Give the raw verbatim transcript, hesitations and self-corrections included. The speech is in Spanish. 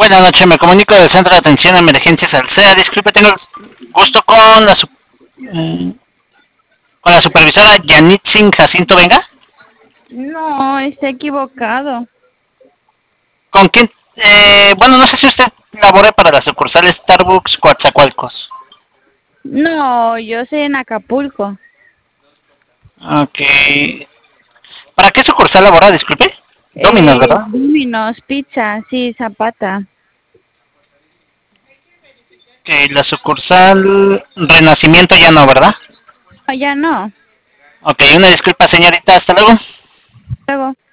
Buenas noches, me comunico del Centro de Atención a Emergencias Alsea. Disculpe, tengo el gusto con la, su- eh, con la supervisora Yanitsin Jacinto Venga. No, está equivocado. ¿Con quién? Eh, bueno, no sé si usted labore para la sucursal Starbucks Coatzacoalcos. No, yo soy en Acapulco. Ok. ¿Para qué sucursal labora? Disculpe. Dominos, Eh, ¿verdad? Domino's, pizza, sí, Zapata. Ok, la sucursal Renacimiento ya no, ¿verdad? No, ya no. Ok, una disculpa, señorita. Hasta luego. Luego.